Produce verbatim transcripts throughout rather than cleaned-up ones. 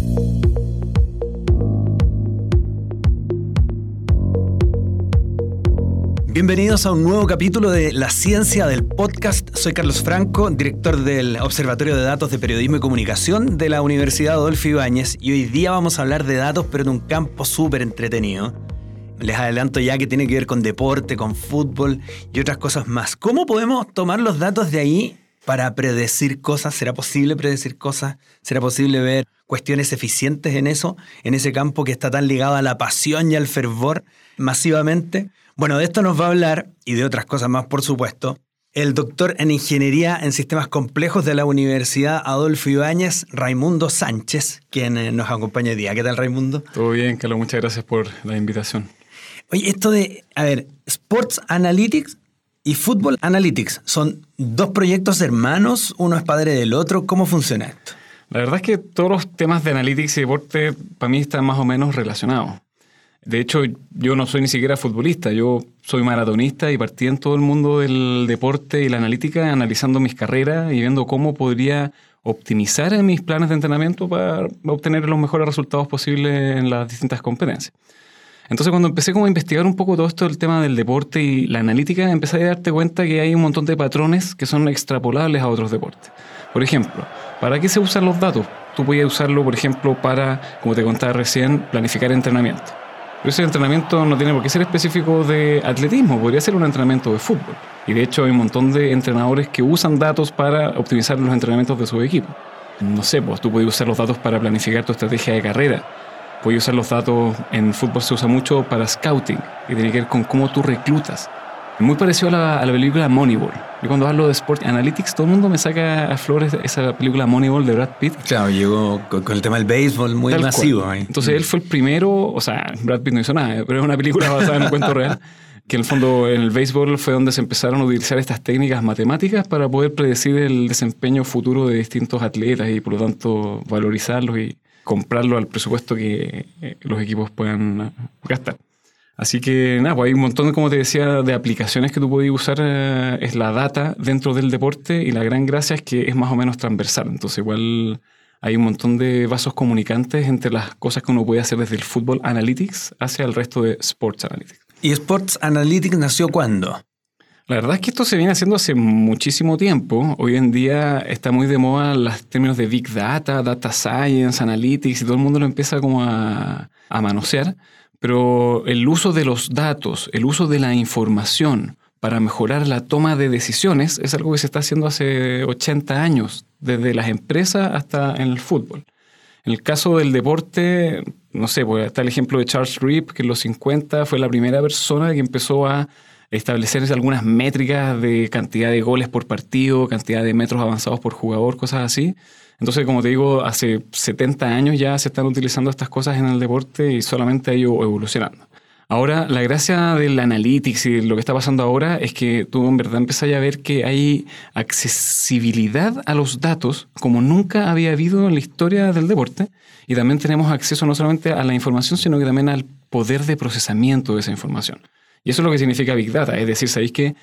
Bienvenidos a un nuevo capítulo de La Ciencia del Podcast. Soy Carlos Franco, director del Observatorio de Datos de Periodismo y Comunicación de la Universidad Adolfo Ibáñez, y hoy día vamos a hablar de datos, pero en un campo súper entretenido. Les adelanto ya que tiene que ver con deporte, con fútbol y otras cosas más. ¿Cómo podemos tomar los datos de ahí para predecir cosas? ¿Será posible predecir cosas? ¿Será posible ver cuestiones eficientes en eso, en ese campo que está tan ligado a la pasión y al fervor masivamente? Bueno, de esto nos va a hablar, y de otras cosas más, por supuesto, el doctor en Ingeniería en Sistemas Complejos de la Universidad Adolfo Ibáñez, Raimundo Sánchez, quien eh, nos acompaña hoy día. ¿Qué tal, Raimundo? Todo bien, Carlos. Muchas gracias por la invitación. Oye, esto de, a ver, Sports Analytics y Football Analytics, ¿son dos proyectos hermanos? ¿Uno es padre del otro? ¿Cómo funciona esto? La verdad es que todos los temas de analytics y deporte para mí están más o menos relacionados. De hecho, yo no soy ni siquiera futbolista, yo soy maratonista y partí en todo el mundo del deporte y la analítica analizando mis carreras y viendo cómo podría optimizar en mis planes de entrenamiento para obtener los mejores resultados posibles en las distintas competencias. Entonces, cuando empecé como a investigar un poco todo esto del tema del deporte y la analítica, empecé a darte cuenta que hay un montón de patrones que son extrapolables a otros deportes. Por ejemplo, ¿para qué se usan los datos? Tú podías usarlo, por ejemplo, para, como te contaba recién, planificar entrenamiento. Pero ese entrenamiento no tiene por qué ser específico de atletismo, podría ser un entrenamiento de fútbol. Y de hecho hay un montón de entrenadores que usan datos para optimizar los entrenamientos de su equipo. No sé, pues tú puedes usar los datos para planificar tu estrategia de carrera. Puedes usar los datos, en fútbol se usa mucho para scouting, que tiene que ver con cómo tú reclutas. Es muy parecido a la, a la película Moneyball. Yo cuando hablo de Sport Analytics, todo el mundo me saca a flores esa película Moneyball de Brad Pitt. Claro, llegó con, con el tema del béisbol muy Tal masivo. Ahí. Entonces él fue el primero, o sea, Brad Pitt no hizo nada, pero es una película basada en un cuento real, que en el fondo en el béisbol fue donde se empezaron a utilizar estas técnicas matemáticas para poder predecir el desempeño futuro de distintos atletas y por lo tanto valorizarlos y comprarlo al presupuesto que los equipos puedan gastar. Así que nada, pues hay un montón, como te decía, de aplicaciones que tú puedes usar. Eh, es la data dentro del deporte y la gran gracia es que es más o menos transversal. Entonces igual hay un montón de vasos comunicantes entre las cosas que uno puede hacer desde el Football Analytics hacia el resto de Sports Analytics. ¿Y Sports Analytics nació cuándo? La verdad es que esto se viene haciendo hace muchísimo tiempo. Hoy en día está muy de moda los términos de Big Data, Data Science, Analytics y todo el mundo lo empieza como a, a manosear. Pero el uso de los datos, el uso de la información para mejorar la toma de decisiones es algo que se está haciendo hace ochenta años, desde las empresas hasta en el fútbol. En el caso del deporte, no sé, pues está el ejemplo de Charles Ripp, que en los cincuenta fue la primera persona que empezó a establecer algunas métricas de cantidad de goles por partido, cantidad de metros avanzados por jugador, cosas así. Entonces, como te digo, hace setenta años ya se están utilizando estas cosas en el deporte y solamente ha ido evolucionando. Ahora, la gracia del analytics y lo que está pasando ahora es que tú en verdad empezás a ver que hay accesibilidad a los datos como nunca había habido en la historia del deporte, y también tenemos acceso no solamente a la información, sino que también al poder de procesamiento de esa información. Y eso es lo que significa Big Data. Es decir, sabéis que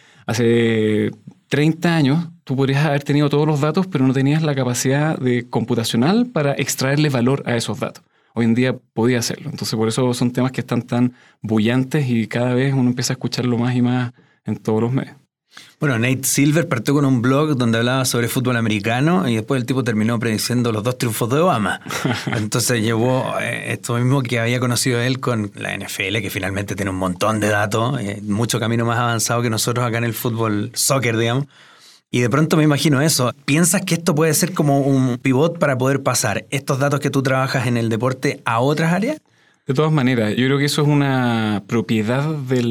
hace treinta años tú podrías haber tenido todos los datos, pero no tenías la capacidad de computacional para extraerle valor a esos datos. Hoy en día podía hacerlo. Entonces, por eso son temas que están tan bullantes y cada vez uno empieza a escucharlo más y más en todos los medios. Bueno, Nate Silver partió con un blog donde hablaba sobre fútbol americano y después el tipo terminó prediciendo los dos triunfos de Obama. Entonces llevó eh, esto mismo que había conocido él con la N F L, que finalmente tiene un montón de datos, eh, mucho camino más avanzado que nosotros acá en el fútbol soccer, digamos. Y de pronto me imagino eso. ¿Piensas que esto puede ser como un pivot para poder pasar estos datos que tú trabajas en el deporte a otras áreas? De todas maneras, yo creo que eso es una propiedad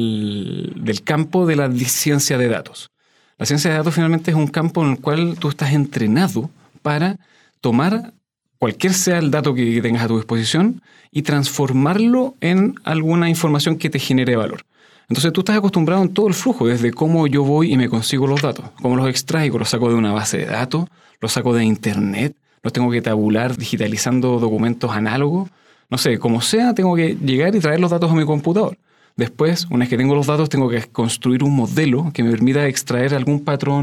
del, del campo de la ciencia de datos. La ciencia de datos finalmente es un campo en el cual tú estás entrenado para tomar cualquier sea el dato que tengas a tu disposición y transformarlo en alguna información que te genere valor. Entonces tú estás acostumbrado en todo el flujo, desde cómo yo voy y me consigo los datos, cómo los extraigo, los saco de una base de datos, los saco de internet, los tengo que tabular digitalizando documentos análogos. No sé, como sea, tengo que llegar y traer los datos a mi computador. Después, una vez que tengo los datos, tengo que construir un modelo que me permita extraer algún patrón,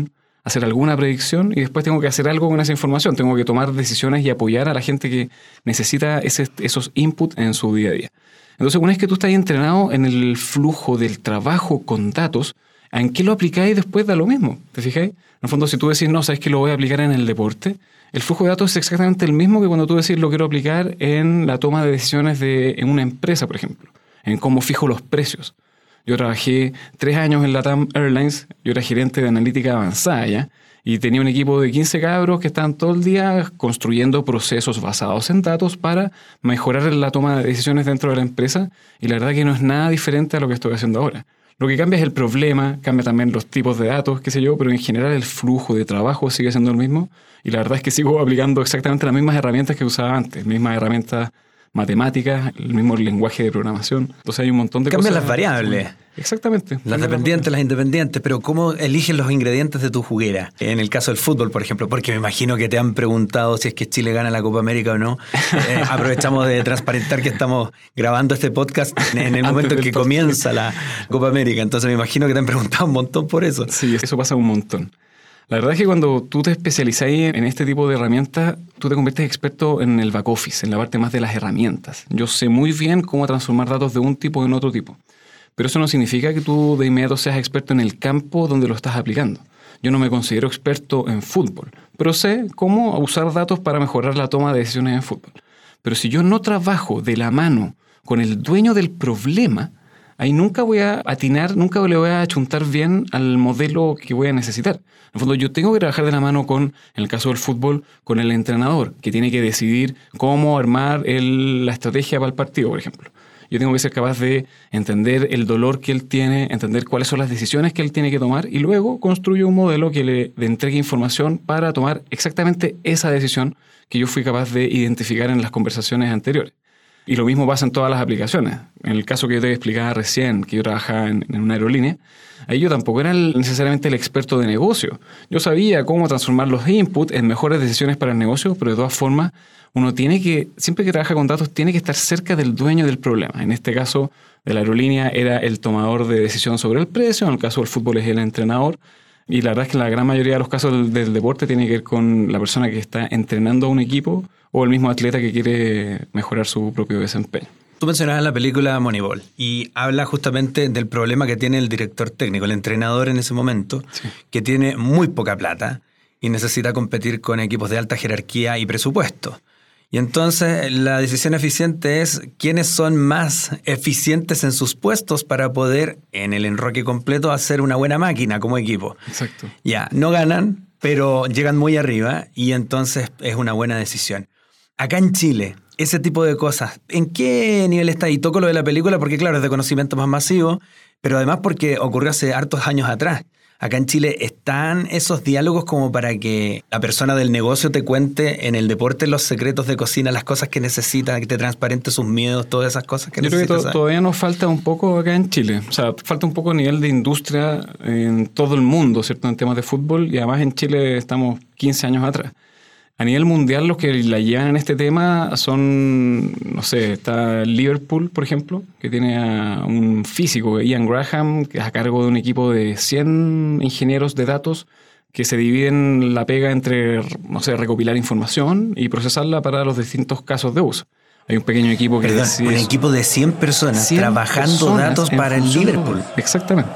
hacer alguna predicción y después tengo que hacer algo con esa información. Tengo que tomar decisiones y apoyar a la gente que necesita ese, esos inputs en su día a día. Entonces, una vez que tú estás entrenado en el flujo del trabajo con datos, ¿en qué lo aplicáis después da lo mismo? ¿Te fijáis? En el fondo, si tú decís, no, ¿sabes que lo voy a aplicar en el deporte? El flujo de datos es exactamente el mismo que cuando tú decís, lo quiero aplicar en la toma de decisiones de, en una empresa, por ejemplo, en cómo fijo los precios. Yo trabajé tres años en LATAM Airlines, yo era gerente de analítica avanzada ya, y tenía un equipo de quince cabros que estaban todo el día construyendo procesos basados en datos para mejorar la toma de decisiones dentro de la empresa, y la verdad que no es nada diferente a lo que estoy haciendo ahora. Lo que cambia es el problema, cambia también los tipos de datos, qué sé yo, pero en general el flujo de trabajo sigue siendo el mismo, y la verdad es que sigo aplicando exactamente las mismas herramientas que usaba antes, mismas herramientas matemáticas, el mismo lenguaje de programación. Entonces hay un montón de Cambian cosas. Cambian las variables. Exactamente. Las dependientes, las independientes, pero ¿cómo eligen los ingredientes de tu juguera? En el caso del fútbol, por ejemplo, porque me imagino que te han preguntado si es que Chile gana la Copa América o no. Eh, aprovechamos de transparentar que estamos grabando este podcast en el momento en que comienza la Copa América. Entonces me imagino que te han preguntado un montón por eso. Sí, eso pasa un montón. La verdad es que cuando tú te especializas en este tipo de herramientas, tú te conviertes experto en el back office, en la parte más de las herramientas. Yo sé muy bien cómo transformar datos de un tipo en otro tipo. Pero eso no significa que tú de inmediato seas experto en el campo donde lo estás aplicando. Yo no me considero experto en fútbol, pero sé cómo usar datos para mejorar la toma de decisiones en fútbol. Pero si yo no trabajo de la mano con el dueño del problema, ahí nunca voy a atinar, nunca le voy a achuntar bien al modelo que voy a necesitar. En el fondo, yo tengo que trabajar de la mano con, en el caso del fútbol, con el entrenador, que tiene que decidir cómo armar el, la estrategia para el partido, por ejemplo. Yo tengo que ser capaz de entender el dolor que él tiene, entender cuáles son las decisiones que él tiene que tomar y luego construyo un modelo que le, le entregue información para tomar exactamente esa decisión que yo fui capaz de identificar en las conversaciones anteriores. Y lo mismo pasa en todas las aplicaciones. En el caso que yo te explicaba recién, que yo trabajaba en, en una aerolínea, ahí yo tampoco era el, necesariamente el experto de negocio. Yo sabía cómo transformar los inputs en mejores decisiones para el negocio, pero de todas formas, uno tiene que, siempre que trabaja con datos, tiene que estar cerca del dueño del problema. En este caso, de la aerolínea era el tomador de decisión sobre el precio, en el caso del fútbol es el entrenador. Y la verdad es que la gran mayoría de los casos del, del deporte tiene que ver con la persona que está entrenando a un equipo o el mismo atleta que quiere mejorar su propio desempeño. Tú mencionabas la película Moneyball y habla justamente del problema que tiene el director técnico, el entrenador en ese momento, sí, que tiene muy poca plata y necesita competir con equipos de alta jerarquía y presupuesto. Y entonces la decisión eficiente es quiénes son más eficientes en sus puestos para poder, en el enroque completo, hacer una buena máquina como equipo. Exacto. Ya, no ganan, pero llegan muy arriba y entonces es una buena decisión. Acá en Chile, ese tipo de cosas, ¿en qué nivel está? Y toco lo de la película porque, claro, es de conocimiento más masivo, pero además porque ocurrió hace hartos años atrás. Acá en Chile están esos diálogos como para que la persona del negocio te cuente en el deporte los secretos de cocina, las cosas que necesita, que te transparente sus miedos, todas esas cosas que necesita. Yo creo que to- todavía nos falta un poco acá en Chile. O sea, falta un poco a nivel de industria en todo el mundo, ¿cierto? En temas de fútbol, y además en Chile estamos quince años atrás. A nivel mundial, los que la llevan en este tema son, no sé, está Liverpool, por ejemplo, que tiene a un físico, Ian Graham, que es a cargo de un equipo de cien ingenieros de datos que se dividen la pega entre, no sé, recopilar información y procesarla para los distintos casos de uso. Hay un pequeño equipo que... Perdón, un equipo de cien personas cien trabajando personas datos para el Liverpool. Exactamente.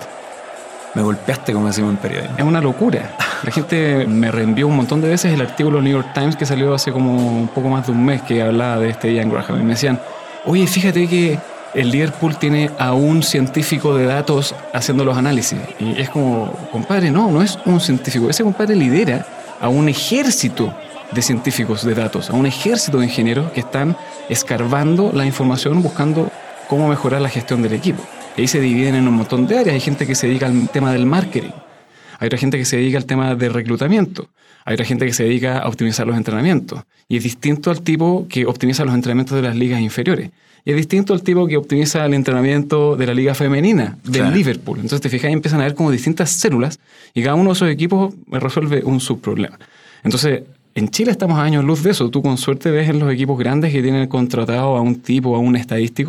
Me golpeaste, como decimos en periodismo. Es una locura. La gente me reenvió un montón de veces el artículo del New York Times que salió hace como un poco más de un mes que hablaba de este Ian Graham. Y me decían, oye, fíjate que el Liverpool tiene a un científico de datos haciendo los análisis. Y es como, compadre, no, no es un científico. Ese compadre lidera a un ejército de científicos de datos, a un ejército de ingenieros que están escarbando la información, buscando cómo mejorar la gestión del equipo. Y ahí se dividen en un montón de áreas. Hay gente que se dedica al tema del marketing. Hay otra gente que se dedica al tema de reclutamiento. Hay otra gente que se dedica a optimizar los entrenamientos. Y es distinto al tipo que optimiza los entrenamientos de las ligas inferiores. Y es distinto al tipo que optimiza el entrenamiento de la liga femenina, del claro. Liverpool. Entonces te fijas y empiezan a ver como distintas células y cada uno de esos equipos resuelve un subproblema. Entonces, en Chile estamos a años luz de eso. Tú con suerte ves en los equipos grandes que tienen contratado a un tipo, a un estadístico,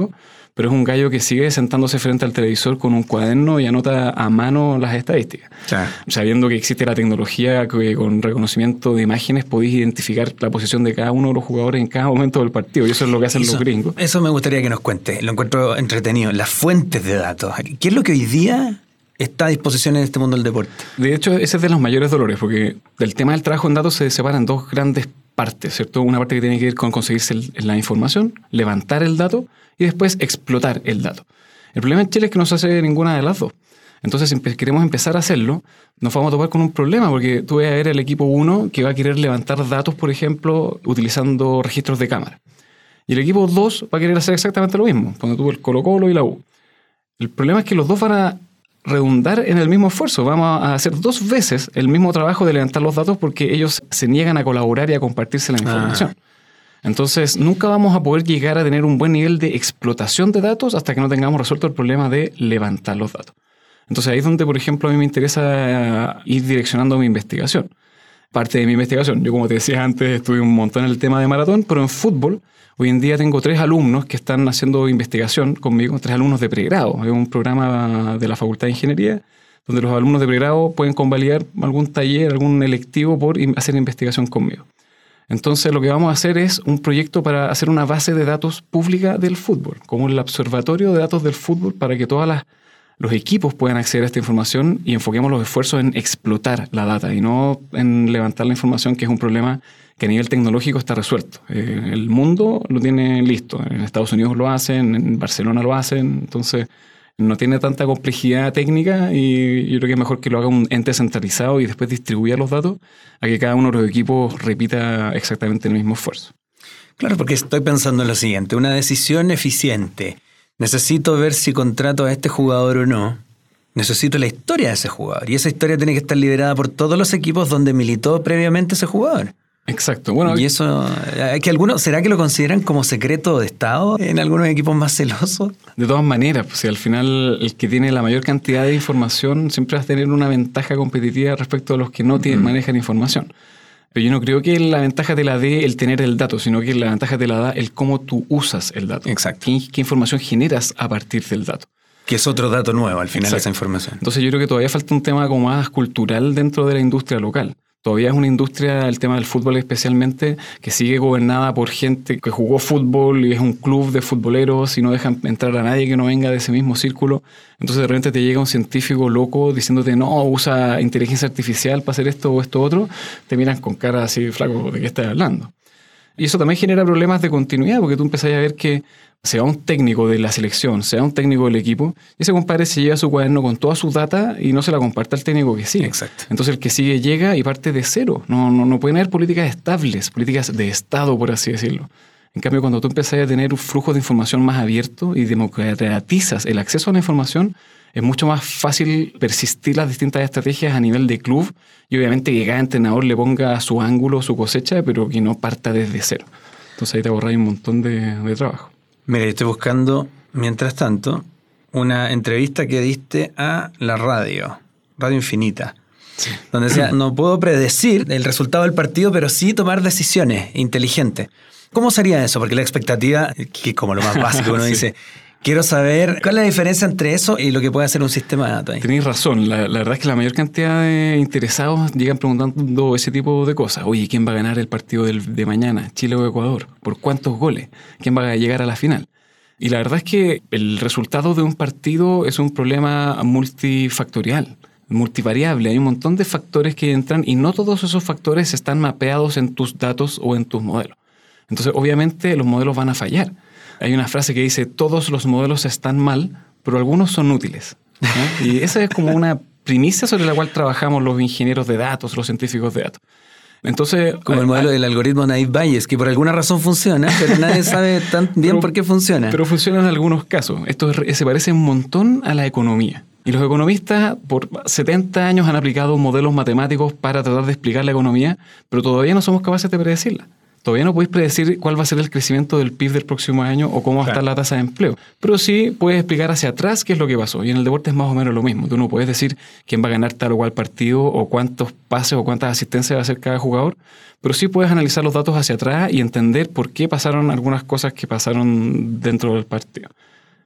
pero es un gallo que sigue sentándose frente al televisor con un cuaderno y anota a mano las estadísticas. Claro. Sabiendo que existe la tecnología que con reconocimiento de imágenes podéis identificar la posición de cada uno de los jugadores en cada momento del partido, y eso es lo que hacen eso, los gringos. Eso me gustaría que nos cuente, lo encuentro entretenido, las fuentes de datos. ¿Qué es lo que hoy día está a disposición en este mundo del deporte? De hecho, ese es de los mayores dolores, porque del tema del trabajo en datos se separan dos grandes partes, ¿cierto? Una parte que tiene que ver con conseguirse el, la información, levantar el dato y después explotar el dato. El problema en Chile es que no se hace ninguna de las dos. Entonces, si queremos empezar a hacerlo, nos vamos a topar con un problema, porque tú vas a ver el equipo uno que va a querer levantar datos, por ejemplo, utilizando registros de cámara. Y el equipo dos va a querer hacer exactamente lo mismo, cuando tú el Colo-Colo y la U. El problema es que los dos van a redundar en el mismo esfuerzo. Vamos a hacer dos veces el mismo trabajo de levantar los datos porque ellos se niegan a colaborar y a compartirse la información. Ah. Entonces, nunca vamos a poder llegar a tener un buen nivel de explotación de datos hasta que no tengamos resuelto el problema de levantar los datos. Entonces, ahí es donde, por ejemplo, a mí me interesa ir direccionando mi investigación. Parte de mi investigación, yo como te decía antes, estudié un montón en el tema de maratón, pero en fútbol, hoy en día tengo tres alumnos que están haciendo investigación conmigo, tres alumnos de pregrado. Es un programa de la Facultad de Ingeniería donde los alumnos de pregrado pueden convalidar algún taller, algún electivo por hacer investigación conmigo. Entonces, lo que vamos a hacer es un proyecto para hacer una base de datos pública del fútbol, como el observatorio de datos del fútbol, para que todas las los equipos puedan acceder a esta información y enfoquemos los esfuerzos en explotar la data y no en levantar la información, que es un problema que a nivel tecnológico está resuelto. Eh, el mundo lo tiene listo. En Estados Unidos lo hacen, en Barcelona lo hacen, entonces no tiene tanta complejidad técnica y yo creo que es mejor que lo haga un ente centralizado y después distribuya los datos a que cada uno de los equipos repita exactamente el mismo esfuerzo. Claro, porque estoy pensando en lo siguiente, una decisión eficiente. Necesito ver si contrato a este jugador o no. Necesito la historia de ese jugador. Y esa historia tiene que estar liberada por todos los equipos donde militó previamente ese jugador. Exacto. Bueno, y eso, ¿hay que algunos, ¿será que lo consideran como secreto de Estado en algunos equipos más celosos? De todas maneras, pues, si al final el que tiene la mayor cantidad de información siempre va a tener una ventaja competitiva respecto a los que no tienen, mm. manejan información. Pero yo no creo que la ventaja te la dé el tener el dato, sino que la ventaja te la da el cómo tú usas el dato. Exacto. ¿Qué, qué información generas a partir del dato? Que es otro dato nuevo al final. Exacto. De esa información. Entonces yo creo que todavía falta un tema como más cultural dentro de la industria local. Todavía es una industria, el tema del fútbol especialmente, que sigue gobernada por gente que jugó fútbol y es un club de futboleros y no dejan entrar a nadie que no venga de ese mismo círculo. Entonces de repente te llega un científico loco diciéndote no, usa inteligencia artificial para hacer esto o esto otro. Te miran con cara así, flaco, ¿de qué estás hablando? Y eso también genera problemas de continuidad porque tú empezás a ver que sea un técnico de la selección, sea un técnico del equipo, y ese compadre se lleva su cuaderno con toda su data y no se la comparte al técnico que sigue. Exacto. Entonces el que sigue llega y parte de cero. No, no, no pueden haber políticas estables, políticas de Estado, por así decirlo. En cambio, cuando tú empezás a tener un flujo de información más abierto y democratizas el acceso a la información, es mucho más fácil persistir las distintas estrategias a nivel de club y obviamente que cada entrenador le ponga su ángulo, su cosecha, pero que no parta desde cero. Entonces ahí te ahorras un montón de, de trabajo. Mira, yo estoy buscando, mientras tanto, una entrevista que diste a la radio, Radio Infinita, sí. Donde decía, no puedo predecir el resultado del partido, pero sí tomar decisiones inteligentes. ¿Cómo sería eso? Porque la expectativa, que como lo más básico uno sí. dice, quiero saber cuál es la diferencia entre eso y lo que puede hacer un sistema de datos. Tenéis razón, la, la verdad es que la mayor cantidad de interesados llegan preguntando ese tipo de cosas. Oye, ¿quién va a ganar el partido del, de mañana? ¿Chile o Ecuador? ¿Por cuántos goles? ¿Quién va a llegar a la final? Y la verdad es que el resultado de un partido es un problema multifactorial, multivariable. Hay un montón de factores que entran y no todos esos factores están mapeados en tus datos o en tus modelos. Entonces, obviamente, los modelos van a fallar. Hay una frase que dice, todos los modelos están mal, pero algunos son útiles, ¿no? Y esa es como una primicia sobre la cual trabajamos los ingenieros de datos, los científicos de datos. Entonces, como el modelo del algoritmo Naive-Bayes, que por alguna razón funciona, pero nadie sabe tan bien pero, por qué funciona. Pero funciona en algunos casos. Esto es, se parece un montón a la economía. Y los economistas por setenta años han aplicado modelos matemáticos para tratar de explicar la economía, pero todavía no somos capaces de predecirla. Todavía no podéis predecir cuál va a ser el crecimiento del P I B del próximo año o cómo va a estar la tasa de empleo. Pero sí puedes explicar hacia atrás qué es lo que pasó. Y en el deporte es más o menos lo mismo. Tú no puedes decir quién va a ganar tal o cual partido o cuántos pases o cuántas asistencias va a hacer cada jugador. Pero sí puedes analizar los datos hacia atrás y entender por qué pasaron algunas cosas que pasaron dentro del partido.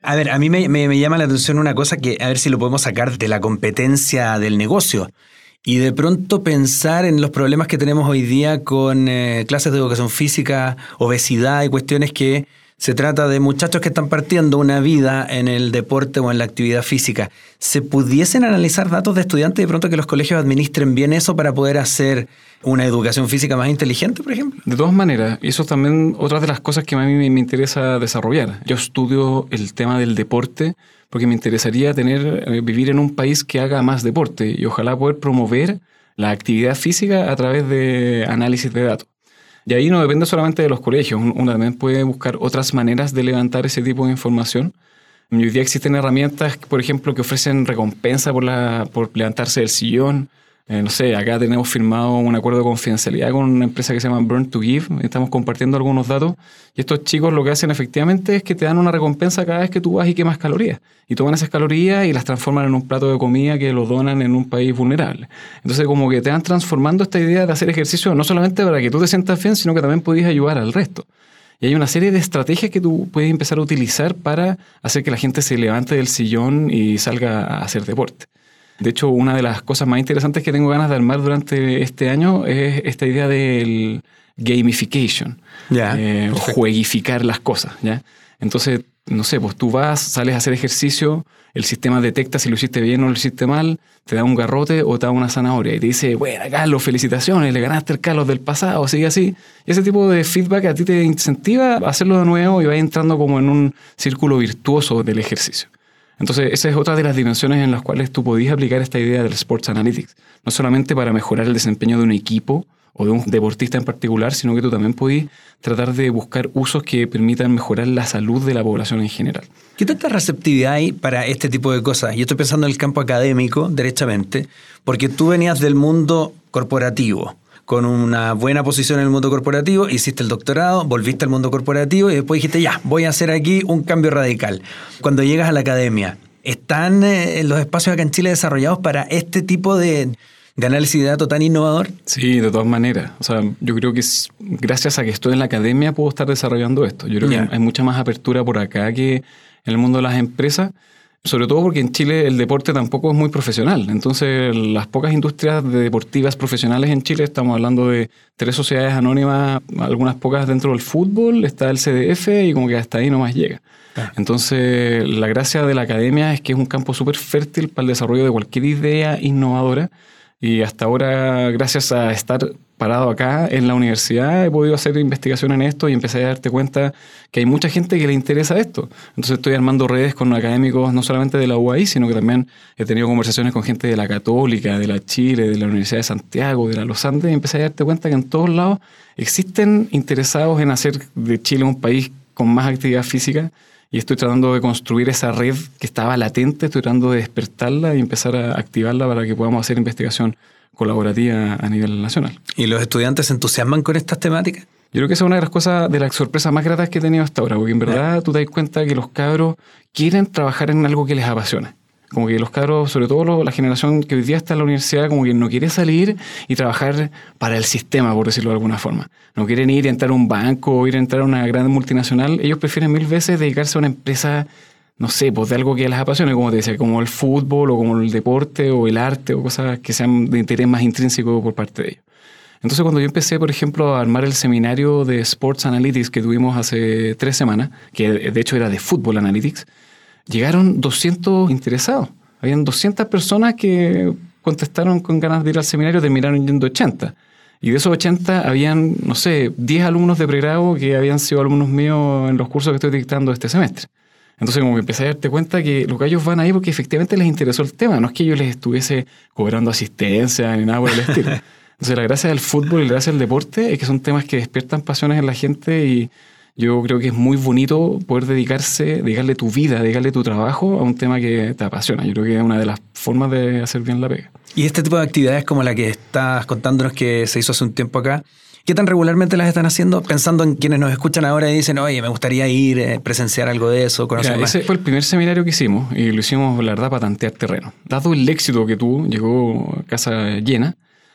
A ver, a mí me, me, me llama la atención una cosa que a ver si lo podemos sacar de la competencia del negocio y de pronto pensar en los problemas que tenemos hoy día con eh, clases de educación física, obesidad y cuestiones que se trata de muchachos que están partiendo una vida en el deporte o en la actividad física. ¿Se pudiesen analizar datos de estudiantes de pronto que los colegios administren bien eso para poder hacer una educación física más inteligente, por ejemplo? De todas maneras, y eso es también otra de las cosas que a mí me interesa desarrollar. Yo estudio el tema del deporte porque me interesaría tener, eh, vivir en un país que haga más deporte y ojalá poder promover la actividad física a través de análisis de datos. Y ahí no depende solamente de los colegios, uno también puede buscar otras maneras de levantar ese tipo de información. Hoy día existen herramientas, por ejemplo, que ofrecen recompensa por, la, por levantarse del sillón. Eh, no sé, acá tenemos firmado un acuerdo de confidencialidad con una empresa que se llama Burn to Give. Estamos compartiendo algunos datos y estos chicos lo que hacen efectivamente es que te dan una recompensa cada vez que tú vas y quemas calorías. Y toman esas calorías y las transforman en un plato de comida que lo donan en un país vulnerable. Entonces como que te van transformando esta idea de hacer ejercicio no solamente para que tú te sientas bien, sino que también podías ayudar al resto. Y hay una serie de estrategias que tú puedes empezar a utilizar para hacer que la gente se levante del sillón y salga a hacer deporte. De hecho, una de las cosas más interesantes que tengo ganas de armar durante este año es esta idea del gamification, yeah, eh, jueguificar las cosas, ¿ya? Entonces, no sé, pues tú vas, sales a hacer ejercicio, el sistema detecta si lo hiciste bien o lo hiciste mal, te da un garrote o te da una zanahoria y te dice, bueno, Carlos, felicitaciones, le ganaste el Carlos del pasado, sigue así. Y ese tipo de feedback a ti te incentiva a hacerlo de nuevo y vas entrando como en un círculo virtuoso del ejercicio. Entonces, esa es otra de las dimensiones en las cuales tú podías aplicar esta idea del Sports Analytics. No solamente para mejorar el desempeño de un equipo o de un deportista en particular, sino que tú también podías tratar de buscar usos que permitan mejorar la salud de la población en general. ¿Qué tanta receptividad hay para este tipo de cosas? Yo estoy pensando en el campo académico, derechamente, porque tú venías del mundo corporativo, con una buena posición en el mundo corporativo, hiciste el doctorado, volviste al mundo corporativo y después dijiste, ya, voy a hacer aquí un cambio radical. Cuando llegas a la academia, ¿están eh, los espacios acá en Chile desarrollados para este tipo de, de análisis de datos tan innovador? Sí, de todas maneras. O sea, yo creo que es, gracias a que estoy en la academia puedo estar desarrollando esto. Yo creo yeah. que hay mucha más apertura por acá que en el mundo de las empresas. Sobre todo porque en Chile el deporte tampoco es muy profesional. Entonces, las pocas industrias deportivas profesionales en Chile, estamos hablando de tres sociedades anónimas, algunas pocas dentro del fútbol, está el C D F y como que hasta ahí nomás llega. Ah. Entonces, la gracia de la academia es que es un campo súper fértil para el desarrollo de cualquier idea innovadora. Y hasta ahora, gracias a estar parado acá en la universidad, he podido hacer investigación en esto y empecé a darte cuenta que hay mucha gente que le interesa esto. Entonces estoy armando redes con académicos no solamente de la U A I, sino que también he tenido conversaciones con gente de la Católica, de la Chile, de la Universidad de Santiago, de la Los Andes, y empecé a darte cuenta que en todos lados existen interesados en hacer de Chile un país con más actividad física. Y estoy tratando de construir esa red que estaba latente, estoy tratando de despertarla y empezar a activarla para que podamos hacer investigación colaborativa a nivel nacional. ¿Y los estudiantes se entusiasman con estas temáticas? Yo creo que esa es una de las cosas, de las sorpresas más gratas que he tenido hasta ahora, porque en verdad tú te das cuenta que los cabros quieren trabajar en algo que les apasiona. Como que los cabros, sobre todo la generación que hoy día está en la universidad, como que no quiere salir y trabajar para el sistema, por decirlo de alguna forma. No quieren ir a entrar a un banco o ir a entrar a una gran multinacional. Ellos prefieren mil veces dedicarse a una empresa, no sé, pues de algo que les apasione, como te decía, como el fútbol o como el deporte o el arte o cosas que sean de interés más intrínseco por parte de ellos. Entonces, cuando yo empecé, por ejemplo, a armar el seminario de Sports Analytics que tuvimos hace tres semanas, que de hecho era de Football Analytics, llegaron doscientos interesados. Habían doscientas personas que contestaron con ganas de ir al seminario, terminaron yendo ochenta. Y de esos ochenta habían, no sé, diez alumnos de pregrado que habían sido alumnos míos en los cursos que estoy dictando este semestre. Entonces, como que empecé a darte cuenta que los gallos van ahí porque efectivamente les interesó el tema. No es que yo les estuviese cobrando asistencia ni nada por el estilo. Entonces, la gracia del fútbol y la gracia del deporte es que son temas que despiertan pasiones en la gente y yo creo que es muy bonito poder dedicarse, dedicarle tu vida, dedicarle tu trabajo a un tema que te apasiona. Yo creo que es una de las formas de hacer bien la pega. Y este tipo de actividades como la que estás contándonos que se hizo hace un tiempo acá, ¿qué tan regularmente las están haciendo? Pensando en quienes nos escuchan ahora y dicen, oye, me gustaría ir, eh, presenciar algo de eso, conocer Mira, más. Ese fue el primer seminario que hicimos y lo hicimos, la verdad, para tantear terreno. Dado el éxito que tuvo, llegó a casa llena,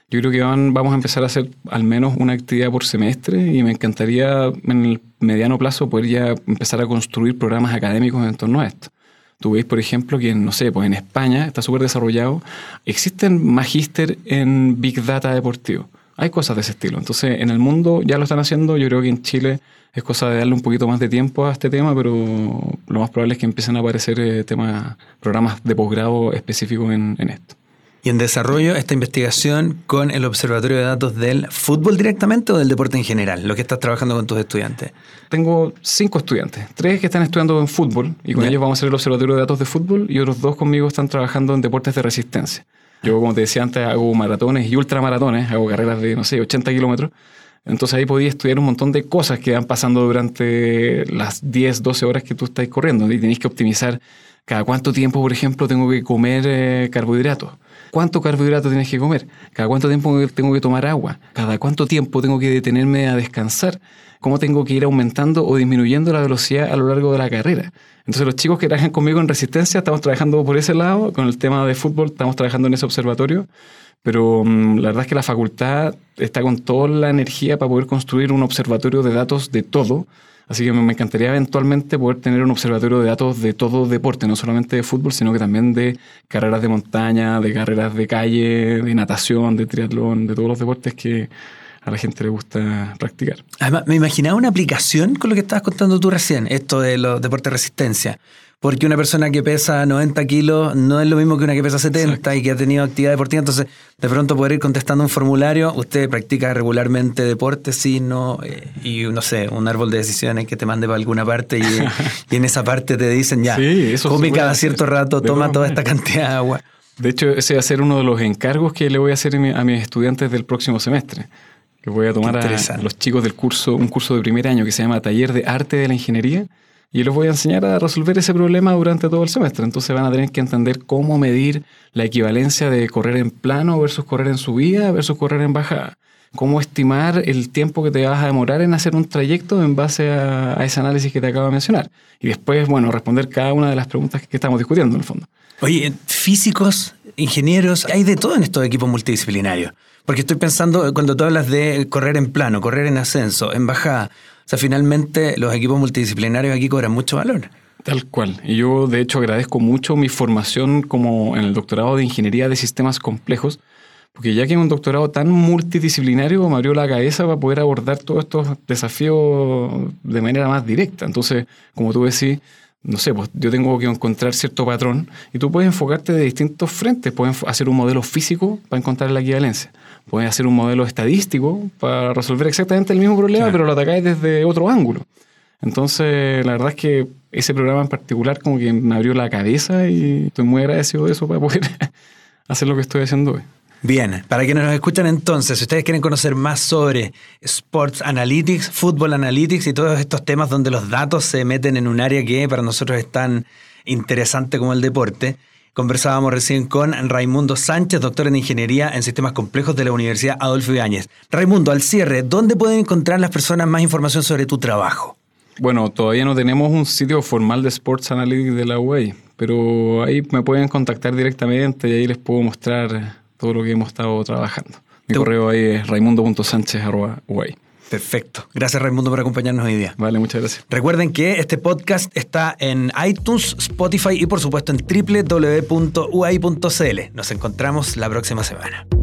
Yo creo que van, vamos a empezar a hacer al menos una actividad por semestre y me encantaría en el mediano plazo poder ya empezar a construir programas académicos en torno a esto. Tú veis, por ejemplo, que no sé, pues en España está súper desarrollado. Existen magíster en Big Data deportivo. Hay cosas de ese estilo. Entonces, en el mundo ya lo están haciendo. Yo creo que en Chile es cosa de darle un poquito más de tiempo a este tema, pero lo más probable es que empiecen a aparecer eh, temas, programas de posgrado específicos en, en esto. ¿Y en desarrollo esta investigación con el Observatorio de Datos del fútbol directamente o del deporte en general, lo que estás trabajando con tus estudiantes? Tengo cinco estudiantes, tres que están estudiando en fútbol y con Bien. ellos vamos a hacer el Observatorio de Datos de fútbol y otros dos conmigo están trabajando en deportes de resistencia. Yo, como te decía antes, hago maratones y ultramaratones, hago carreras de, no sé, ochenta kilómetros. Entonces ahí podía estudiar un montón de cosas que van pasando durante las diez, doce horas que tú estás corriendo y tenés que optimizar cada cuánto tiempo, por ejemplo, tengo que comer eh, carbohidratos. ¿Cuánto carbohidrato tienes que comer? ¿Cada cuánto tiempo tengo que tomar agua? ¿Cada cuánto tiempo tengo que detenerme a descansar? ¿Cómo tengo que ir aumentando o disminuyendo la velocidad a lo largo de la carrera? Entonces los chicos que trabajan conmigo en resistencia estamos trabajando por ese lado, con el tema de fútbol estamos trabajando en ese observatorio, pero um, la verdad es que la facultad está con toda la energía para poder construir un observatorio de datos de todo. Así que me encantaría eventualmente poder tener un observatorio de datos de todo deporte, no solamente de fútbol, sino que también de carreras de montaña, de carreras de calle, de natación, de triatlón, de todos los deportes que a la gente le gusta practicar. Además, me imaginaba una aplicación con lo que estabas contando tú recién, esto de los deportes de resistencia. Porque una persona que pesa noventa kilos no es lo mismo que una que pesa setenta. Exacto. Y que ha tenido actividad deportiva. Entonces, de pronto poder ir contestando un formulario, usted practica regularmente deporte, sí, no, eh, y no sé, un árbol de decisiones que te mande para alguna parte y, y en esa parte te dicen ya, sí, come cada cierto rato, toma toda esta cantidad de agua. De hecho, ese va a ser uno de los encargos que le voy a hacer a mis estudiantes del próximo semestre. Que voy a tomar a los chicos del curso, un curso de primer año que se llama Taller de Arte de la Ingeniería. Y les voy a enseñar a resolver ese problema durante todo el semestre. Entonces van a tener que entender cómo medir la equivalencia de correr en plano versus correr en subida versus correr en bajada. Cómo estimar el tiempo que te vas a demorar en hacer un trayecto en base a, a ese análisis que te acabo de mencionar. Y después, bueno, responder cada una de las preguntas que estamos discutiendo en el fondo. Oye, físicos, ingenieros, hay de todo en estos equipos multidisciplinarios. Porque estoy pensando, cuando tú hablas de correr en plano, correr en ascenso, en bajada, o sea, finalmente los equipos multidisciplinarios aquí cobran mucho valor. Tal cual. Y yo, de hecho, agradezco mucho mi formación como en el doctorado de Ingeniería de Sistemas Complejos, porque ya que es un doctorado tan multidisciplinario, me abrió la cabeza para poder abordar todos estos desafíos de manera más directa. Entonces, como tú decís, no sé, pues yo tengo que encontrar cierto patrón y tú puedes enfocarte de distintos frentes. Puedes hacer un modelo físico para encontrar la equivalencia. Puedes hacer un modelo estadístico para resolver exactamente el mismo problema, claro, pero lo atacáis desde otro ángulo. Entonces, la verdad es que ese programa en particular como que me abrió la cabeza y estoy muy agradecido de eso para poder hacer lo que estoy haciendo hoy. Bien, para quienes nos escuchan entonces, si ustedes quieren conocer más sobre Sports Analytics, Football Analytics y todos estos temas donde los datos se meten en un área que para nosotros es tan interesante como el deporte, conversábamos recién con Raimundo Sánchez, doctor en Ingeniería en Sistemas Complejos de la Universidad Adolfo Ibáñez. Raimundo, al cierre, ¿dónde pueden encontrar las personas más información sobre tu trabajo? Bueno, todavía no tenemos un sitio formal de Sports Analytics de la U A I, pero ahí me pueden contactar directamente y ahí les puedo mostrar todo lo que hemos estado trabajando. Mi ¿Tú? correo ahí es raimundo punto sánchez arroba u a i. Perfecto. Gracias, Raimundo, por acompañarnos hoy día. Vale, muchas gracias. Recuerden que este podcast está en iTunes, Spotify y, por supuesto, en doble u doble u doble u punto u a i punto c l. Nos encontramos la próxima semana.